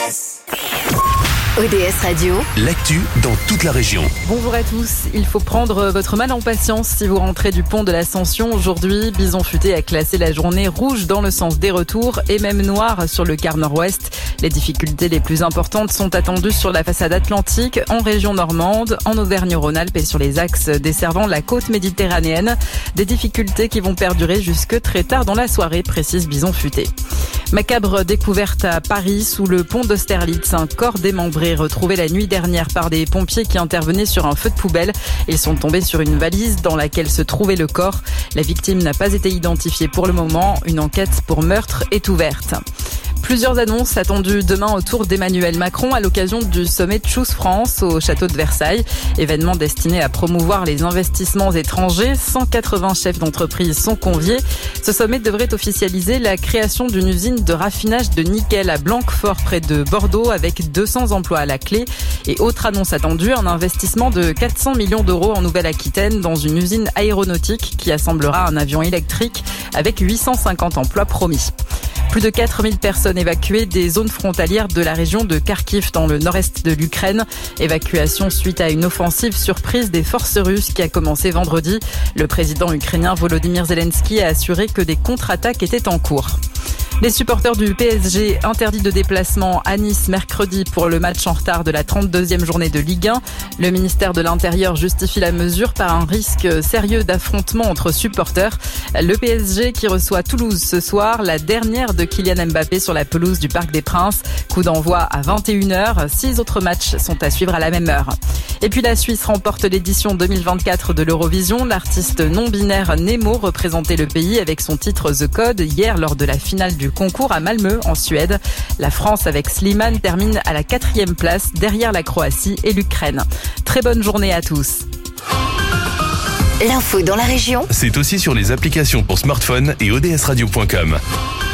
ODS Radio, l'actu dans toute la région. Bonjour à tous, il faut prendre votre mal en patience si vous rentrez du pont de l'Ascension. Aujourd'hui, Bison Futé a classé la journée rouge dans le sens des retours et même noire sur le quart nord-ouest. Les difficultés les plus importantes sont attendues sur la façade atlantique, en région normande, en Auvergne-Rhône-Alpes et sur les axes desservant la côte méditerranéenne. Des difficultés qui vont perdurer jusque très tard dans la soirée, précise Bison Futé. Macabre découverte à Paris sous le pont d'Austerlitz. Un corps démembré retrouvé la nuit dernière par des pompiers qui intervenaient sur un feu de poubelle. Ils sont tombés sur une valise dans laquelle se trouvait le corps. La victime n'a pas été identifiée pour le moment. Une enquête pour meurtre est ouverte. Plusieurs annonces attendues demain autour d'Emmanuel Macron à l'occasion du sommet Choose France au château de Versailles. Événement destiné à promouvoir les investissements étrangers. 180 chefs d'entreprise sont conviés. Ce sommet devrait officialiser la création d'une usine de raffinage de nickel à Blanquefort près de Bordeaux avec 200 emplois à la clé. Et autre annonce attendue, un investissement de 400 millions d'euros en Nouvelle-Aquitaine dans une usine aéronautique qui assemblera un avion électrique avec 850 emplois promis. Plus de 4000 personnes évacuées des zones frontalières de la région de Kharkiv dans le nord-est de l'Ukraine. Évacuation suite à une offensive surprise des forces russes qui a commencé vendredi. Le président ukrainien Volodymyr Zelensky a assuré que des contre-attaques étaient en cours. Les supporters du PSG interdits de déplacement à Nice mercredi pour le match en retard de la 32e journée de Ligue 1. Le ministère de l'Intérieur justifie la mesure par un risque sérieux d'affrontement entre supporters. Le PSG qui reçoit Toulouse ce soir, la dernière de Kylian Mbappé sur la pelouse du Parc des Princes. Coup d'envoi à 21h. 6 autres matchs sont à suivre à la même heure. Et puis la Suisse remporte l'édition 2024 de l'Eurovision. L'artiste non-binaire Nemo représentait le pays avec son titre The Code hier lors de la finale du concours à Malmö en Suède. La France avec Slimane termine à la 4e place derrière la Croatie et l'Ukraine. Très bonne journée à tous. l'info dans la région, C'est aussi sur les applications pour smartphone et odsradio.com.